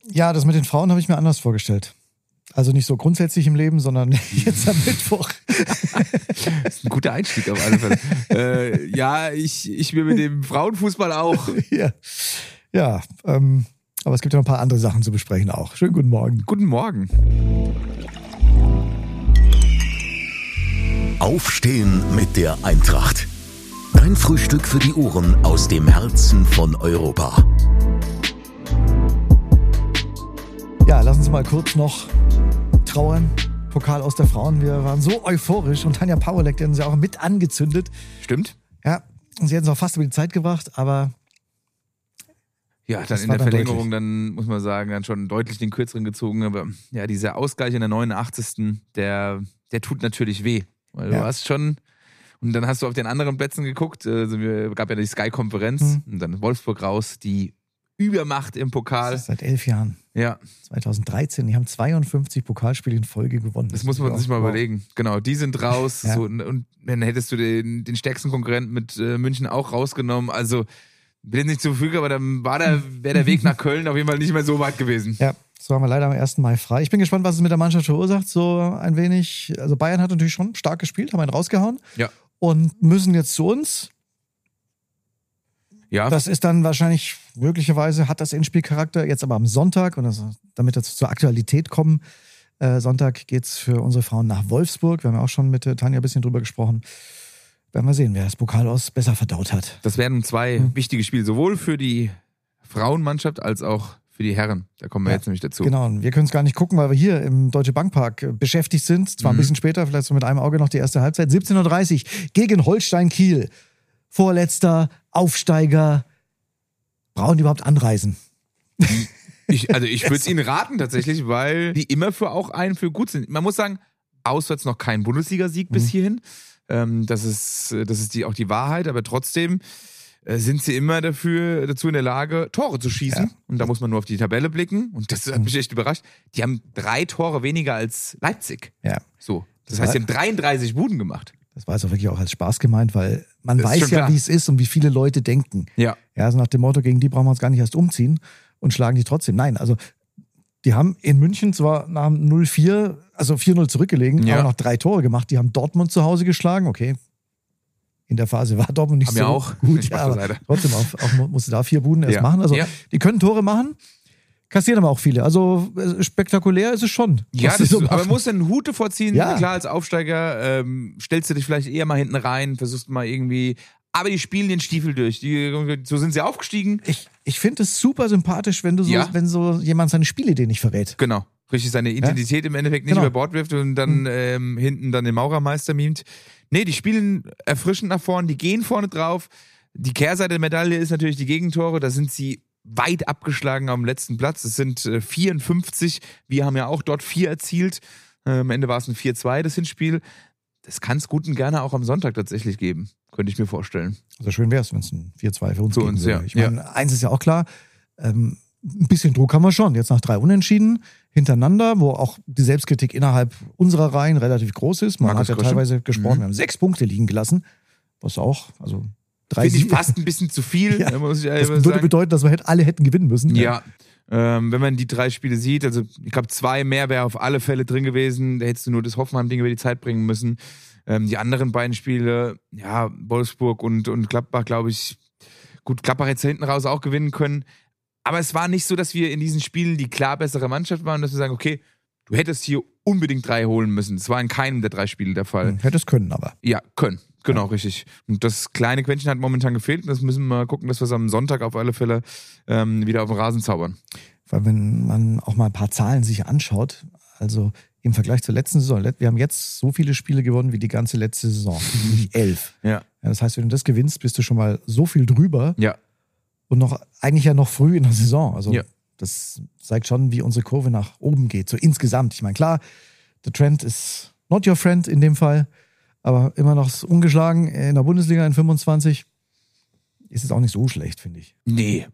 Ja, das mit den Frauen habe ich mir anders vorgestellt. Also nicht so grundsätzlich im Leben, sondern jetzt am Mittwoch. Das ist ein guter Einstieg auf alle Fälle. Ja, ich will mit dem Frauenfußball auch. Ja, aber es gibt ja noch ein paar andere Sachen zu besprechen auch. Schönen guten Morgen. Guten Morgen. Aufstehen mit der Eintracht. Dein Frühstück für die Ohren aus dem Herzen von Europa. Ja, lass uns mal kurz noch trauern. Pokal aus der Frauen. Wir waren so euphorisch und Tanja Pawelek, die haben sie auch mit angezündet. Stimmt. Ja, und sie hätten es auch fast über die Zeit gebracht, aber ja, dann in der Verlängerung, dann muss man sagen, dann schon deutlich den Kürzeren gezogen. Aber ja, dieser Ausgleich in der 89. Der tut natürlich weh. Weil du hast schon, und dann hast du auf den anderen Plätzen geguckt, also gab ja die Sky-Konferenz und dann Wolfsburg raus, die Übermacht im Pokal. Das ist seit 11 Jahren. Ja. 2013, die haben 52 Pokalspiele in Folge gewonnen. Das muss man sich mal überlegen. Genau, die sind raus. Ja. So, und dann hättest du den stärksten Konkurrenten mit München auch rausgenommen. Also, bin nicht zu früh, aber dann wäre der Weg nach Köln auf jeden Fall nicht mehr so weit gewesen. Ja, so haben wir leider am 1. Mai frei. Ich bin gespannt, was es mit der Mannschaft verursacht. So ein wenig, also Bayern hat natürlich schon stark gespielt, haben einen rausgehauen. Ja. Und müssen jetzt zu uns. Ja. Das ist dann wahrscheinlich, möglicherweise hat das Endspielcharakter, jetzt aber am Sonntag, und damit wir zur Aktualität kommen, Sonntag geht's für unsere Frauen nach Wolfsburg. Wir haben ja auch schon mit Tanja ein bisschen drüber gesprochen. Werden wir sehen, wer das Pokal aus besser verdaut hat. Das werden zwei wichtige Spiele, sowohl für die Frauenmannschaft als auch für die Herren. Da kommen wir jetzt nämlich dazu. Genau, und wir können es gar nicht gucken, weil wir hier im Deutsche Bankpark beschäftigt sind. Zwar ein bisschen später, vielleicht so mit einem Auge noch die erste Halbzeit. 17:30 Uhr gegen Holstein Kiel. Vorletzter, Aufsteiger. Brauchen die überhaupt anreisen? Ich würde es ihnen raten tatsächlich, weil die immer für gut sind. Man muss sagen, auswärts noch kein Bundesligasieg bis hierhin. Das ist auch die Wahrheit, aber trotzdem sind sie immer dazu in der Lage, Tore zu schießen. Ja. Und da muss man nur auf die Tabelle blicken. Und das hat mich echt überrascht. Die haben 3 Tore weniger als Leipzig. Ja. So. Das heißt, die haben 33 Buden gemacht. Das war jetzt auch wirklich auch als Spaß gemeint, weil man weiß ja, wie es ist und wie viele Leute denken. Ja. Ja, also nach dem Motto, gegen die brauchen wir uns gar nicht erst umziehen und schlagen die trotzdem. Nein, also die haben in München zwar nach dem 0-4, also 4-0 zurückgelegen, aber noch 3 Tore gemacht. Die haben Dortmund zu Hause geschlagen, okay. In der Phase war Dortmund nicht so auch gut. Ja, aber trotzdem auch musste da 4 Buden erst machen. Also die können Tore machen, kassieren aber auch viele. Also spektakulär ist es schon. Ja, aber man muss einen Hut vorziehen. Ja. Klar, als Aufsteiger stellst du dich vielleicht eher mal hinten rein, versuchst mal irgendwie. Aber die spielen den Stiefel durch. So sind sie aufgestiegen. Ich finde es super sympathisch, wenn wenn so jemand seine Spielidee nicht verrät. Genau. Richtig, seine Identität im Endeffekt nicht über Bord wirft und dann hinten dann den Maurermeister mimt. Nee, die spielen erfrischend nach vorne, die gehen vorne drauf. Die Kehrseite der Medaille ist natürlich die Gegentore. Da sind sie weit abgeschlagen am letzten Platz. Es sind 54. Wir haben ja auch dort 4 erzielt. Am Ende war es ein 4-2, das Hinspiel. Das kann es gut und gerne auch am Sonntag tatsächlich geben. Könnte ich mir vorstellen. Also schön wäre es, wenn es ein 4-2 für uns geben würde. Ja. Ich meine, eins ist ja auch klar, ein bisschen Druck haben wir schon. Jetzt nach 3 Unentschieden hintereinander, wo auch die Selbstkritik innerhalb unserer Reihen relativ groß ist. Man hat ja teilweise gesprochen, wir haben 6 Punkte liegen gelassen. Was auch, also 3 Finde ich fast ein bisschen zu viel. Ja, muss ich das würde bedeuten, dass wir alle hätten gewinnen müssen. Ja. Wenn man die 3 Spiele sieht, also ich glaube 2 mehr wäre auf alle Fälle drin gewesen. Da hättest du nur das Hoffenheim-Ding über die Zeit bringen müssen. Die anderen beiden Spiele, ja, Wolfsburg und Gladbach, glaube ich, gut, Gladbach hätte hinten raus auch gewinnen können. Aber es war nicht so, dass wir in diesen Spielen die klar bessere Mannschaft waren, dass wir sagen, okay, du hättest hier unbedingt 3 holen müssen. Das war in keinem der 3 Spiele der Fall. Hättest können, aber. Ja, können. Genau, richtig. Und das kleine Quäntchen hat momentan gefehlt. Und das müssen wir mal gucken, dass wir es am Sonntag auf alle Fälle wieder auf den Rasen zaubern. Weil wenn man auch mal ein paar Zahlen sich anschaut, also im Vergleich zur letzten Saison, wir haben jetzt so viele Spiele gewonnen wie die ganze letzte Saison, nicht 11. Ja. Das heißt, wenn du das gewinnst, bist du schon mal so viel drüber. Ja. Und eigentlich ja noch früh in der Saison. Also das zeigt schon, wie unsere Kurve nach oben geht. So insgesamt. Ich meine, klar, der Trend ist not your friend in dem Fall, aber immer noch ungeschlagen in der Bundesliga in 25 ist es auch nicht so schlecht, finde ich. Nee.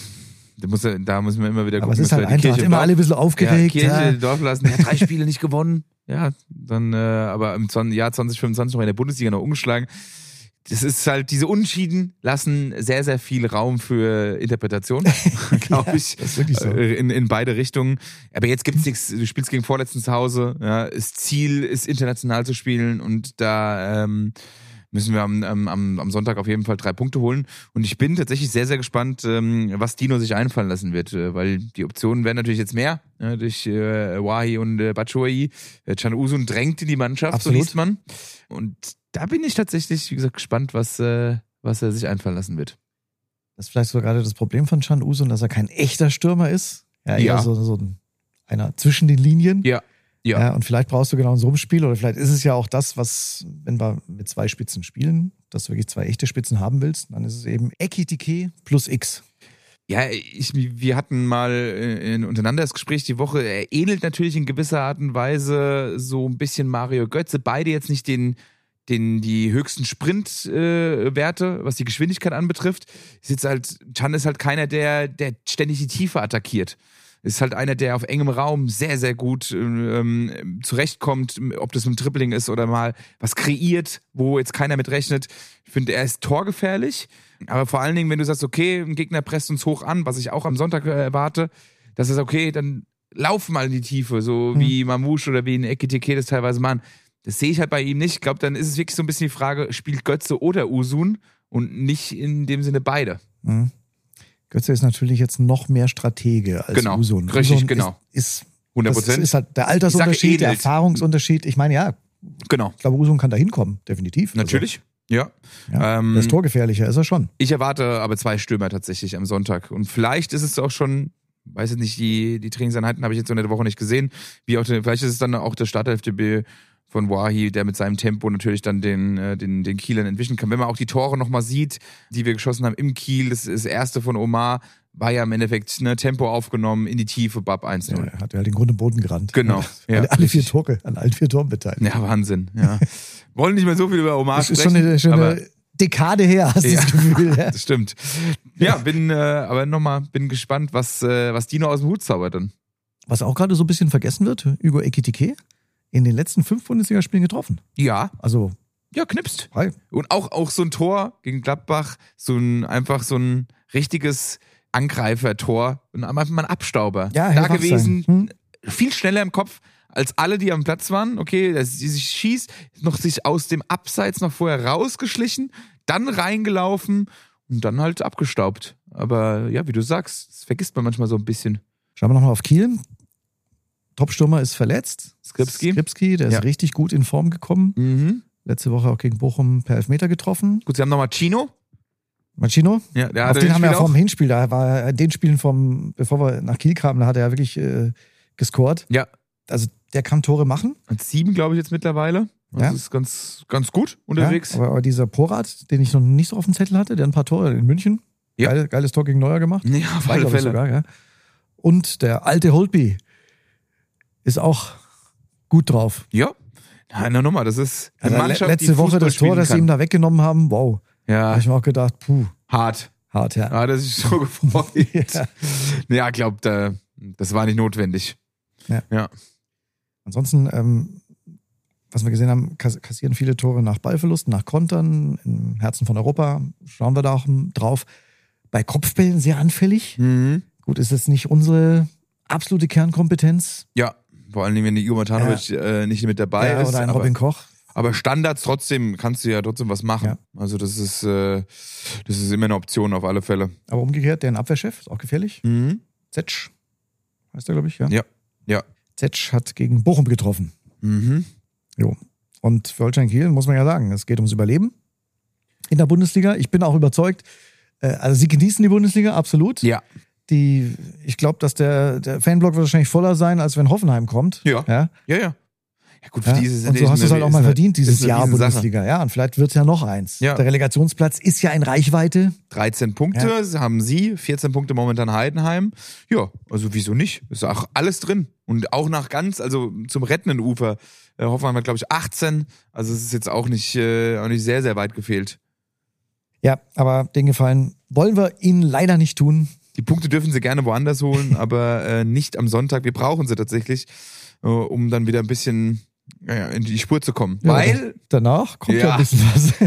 Da müssen wir immer wieder gucken. Aber es ist halt einfach immer alle ein bisschen aufgeregt. Kirche, Dorf lassen. 3 Spiele nicht gewonnen. Ja, dann, aber im Jahr 2025 noch in der Bundesliga noch umgeschlagen. das ist halt, diese Unentschieden lassen sehr, sehr viel Raum für Interpretation, glaube ich. Das ist wirklich so. In beide Richtungen. Aber jetzt gibt's nichts, du spielst gegen Vorletzten zu Hause. Ja, das Ziel ist, international zu spielen und da müssen wir am Sonntag auf jeden Fall 3 Punkte holen. Und ich bin tatsächlich sehr, sehr gespannt, was Dino sich einfallen lassen wird, weil die Optionen werden natürlich jetzt mehr, durch Wahi und Batshuayi. Can Uzun drängt in die Mannschaft, Absolut. So liest man. Und da bin ich tatsächlich, wie gesagt, gespannt, was er sich einfallen lassen wird. Das ist vielleicht so gerade das Problem von Can Uzun, dass er kein echter Stürmer ist. Ja, eher so einer zwischen den Linien. Ja. Und vielleicht brauchst du genau in so einem Spiel, oder vielleicht ist es ja auch das, was, wenn wir mit 2 Spitzen spielen, dass du wirklich 2 echte Spitzen haben willst, dann ist es eben Ekitike plus X. Ja, wir hatten mal untereinander das Gespräch die Woche. Er ähnelt natürlich in gewisser Art und Weise so ein bisschen Mario Götze. Beide jetzt nicht die höchsten Sprintwerte, was die Geschwindigkeit anbetrifft. Can ist halt keiner, der ständig die Tiefe attackiert. Ist halt einer, der auf engem Raum sehr, sehr gut zurechtkommt, ob das ein Dribbling ist oder mal was kreiert, wo jetzt keiner mit rechnet. Ich finde, er ist torgefährlich, aber vor allen Dingen, wenn du sagst, okay, ein Gegner presst uns hoch an, was ich auch am Sonntag erwarte, das ist okay, dann lauf mal in die Tiefe, so wie Mamouche oder wie in Ekitike das teilweise machen. Das sehe ich halt bei ihm nicht. Ich glaube, dann ist es wirklich so ein bisschen die Frage, spielt Götze oder Uzun und nicht in dem Sinne beide. Mhm. Götze ist natürlich jetzt noch mehr Stratege als Uzun. Richtig, Uzun genau. Ist 100%. Das ist halt der Altersunterschied, der Erfahrungsunterschied. Ich meine, ja. Genau. Ich glaube, Uzun kann da hinkommen, definitiv. Natürlich. Also, ja. Der ist torgefährlicher, ist er schon. Ich erwarte aber 2 Stürmer tatsächlich am Sonntag. Und vielleicht ist es auch schon, weiß ich nicht, die Trainingseinheiten habe ich jetzt in der Woche nicht gesehen. Vielleicht ist es dann auch der Startelfdebüt von Wahi, der mit seinem Tempo natürlich dann den Kielern entwischen kann. Wenn man auch die Tore nochmal sieht, die wir geschossen haben im Kiel, das erste von Omar, war ja im Endeffekt Tempo aufgenommen in die Tiefe, Bab 1-0. Ja, er hat ja den Grund im Boden gerannt. Genau. Ja, alle 4 Tore, an allen 4 Toren beteiligt. Ja, Wahnsinn. Ja. Wollen nicht mehr so viel über Omar sprechen. Das ist schon eine Dekade her, hast du das Gefühl. Ja. Das stimmt. Ja, bin gespannt, was Dino aus dem Hut zaubert dann. Was auch gerade so ein bisschen vergessen wird, Hugo Ekitike, in den letzten 5 Bundesligaspielen getroffen. Ja. Also. Ja, knipst. Hi. Und auch so ein Tor gegen Gladbach, einfach so ein richtiges Angreifer-Tor und einfach mal ein Abstauber. Ja, da gewesen, viel schneller im Kopf als alle, die am Platz waren. Okay, sie schießt, noch sich aus dem Abseits noch vorher rausgeschlichen, dann reingelaufen und dann halt abgestaubt. Aber ja, wie du sagst, das vergisst man manchmal so ein bisschen. Schauen wir nochmal auf Kiel. Topstürmer ist verletzt. Skripski, der ist richtig gut in Form gekommen. Mhm. Letzte Woche auch gegen Bochum per Elfmeter getroffen. Gut, sie haben nochmal Chino. Machino? Ja, auf den haben wir ja vom Hinspiel, da war er in den Spielen bevor wir nach Kiel kamen, da hat er ja wirklich gescored. Ja. Also der kann Tore machen. Hat 7, glaube ich, jetzt mittlerweile. Das ist ganz, ganz gut unterwegs. Ja, aber dieser Porat, den ich noch nicht so auf dem Zettel hatte, der hat ein paar Tore in München. Ja. Geiles Tor gegen Neuer gemacht. Ja, auf alle Fälle. Sogar, ja. Und der alte Holtby ist auch gut drauf. Ja, eine Nummer. Das ist eine also Mannschaft, letzte die Woche das Tor, das sie ihm da weggenommen haben, wow. Ja. Habe ich mir auch gedacht, Hart, ja. Ja, das ist so gefreut. Ja, glaubt, das war nicht notwendig. Ja. Ansonsten, was wir gesehen haben, kassieren viele Tore nach Ballverlusten, nach Kontern, im Herzen von Europa. Schauen wir da auch drauf. Bei Kopfbällen sehr anfällig. Mhm. Gut, ist jetzt nicht unsere absolute Kernkompetenz. Ja, vor allem, wenn die Igor Matanovic nicht mit dabei ist. Oder ein Robin Koch. Aber Standards trotzdem, kannst du ja trotzdem was machen. Ja. Also das ist immer eine Option auf alle Fälle. Aber umgekehrt, der Abwehrchef ist auch gefährlich. Mhm. Zetsch, heißt er, glaube ich, ja? Ja. Zetsch hat gegen Bochum getroffen. Mhm. Jo. Und für Holstein Kiel muss man ja sagen, es geht ums Überleben in der Bundesliga. Ich bin auch überzeugt, also sie genießen die Bundesliga, absolut. Ja. Ich glaube, dass der Fanblock wird wahrscheinlich voller sein, als wenn Hoffenheim kommt. Ja. Ja, gut, für und so hast du es halt auch mal verdient, dieses Jahr Bundesliga. Ja, und vielleicht wird es ja noch eins. Ja. Der Relegationsplatz ist ja in Reichweite. 13 Punkte haben sie, 14 Punkte momentan Heidenheim. Ja, also wieso nicht? Ist auch alles drin. Und auch also zum rettenden Ufer. Hoffenheim hat, glaube ich, 18. Also es ist jetzt auch nicht sehr, sehr weit gefehlt. Ja, aber den Gefallen wollen wir ihnen leider nicht tun. Die Punkte dürfen sie gerne woanders holen, aber nicht am Sonntag. Wir brauchen sie tatsächlich, um dann wieder ein bisschen in die Spur zu kommen. Ja, weil danach kommt ja ein bisschen was.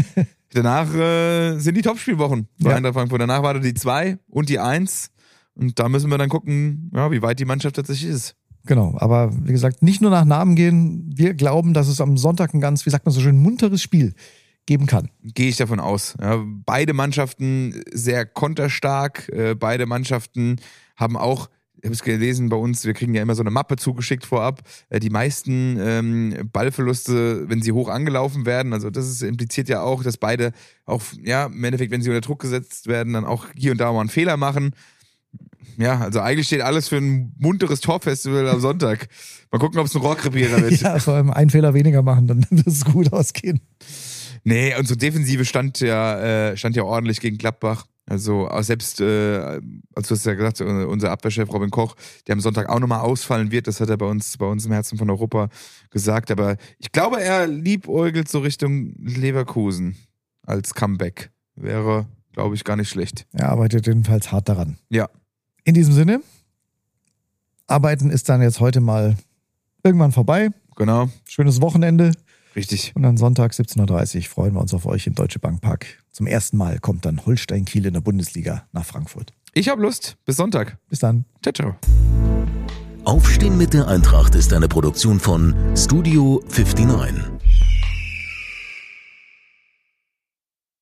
Danach sind die Topspielwochen bei Eintracht Frankfurt. Danach wartet die 2 und die 1. Und da müssen wir dann gucken, wie weit die Mannschaft tatsächlich ist. Genau, aber wie gesagt, nicht nur nach Namen gehen. Wir glauben, dass es am Sonntag ein ganz, wie sagt man so schön, munteres Spiel geben kann. Gehe ich davon aus. Ja, beide Mannschaften sehr konterstark. Beide Mannschaften haben auch, ich habe es gelesen bei uns, wir kriegen ja immer so eine Mappe zugeschickt vorab, die meisten Ballverluste, wenn sie hoch angelaufen werden, also das impliziert ja auch, dass beide auch, im Endeffekt, wenn sie unter Druck gesetzt werden, dann auch hier und da mal einen Fehler machen. Ja, also eigentlich steht alles für ein munteres Torfestival am Sonntag. Mal gucken, ob es ein Rohrkrepierer wird. Ja, vor allem einen Fehler weniger machen, dann wird es gut ausgehen. Nee, unsere Defensive stand ja ordentlich gegen Gladbach. Also selbst, als du hast ja gesagt, unser Abwehrchef Robin Koch, der am Sonntag auch nochmal ausfallen wird, das hat er bei uns im Herzen von Europa gesagt. Aber ich glaube, er liebäugelt so Richtung Leverkusen als Comeback. Wäre, glaube ich, gar nicht schlecht. Er arbeitet jedenfalls hart daran. Ja. In diesem Sinne, Arbeiten ist dann jetzt heute mal irgendwann vorbei. Genau. Schönes Wochenende. Richtig. Und dann Sonntag 17.30 Uhr freuen wir uns auf euch im Deutsche Bank Park. Zum ersten Mal kommt dann Holstein Kiel in der Bundesliga nach Frankfurt. Ich habe Lust. Bis Sonntag. Bis dann. Ciao, ciao. Aufstehen mit der Eintracht ist eine Produktion von Studio 59.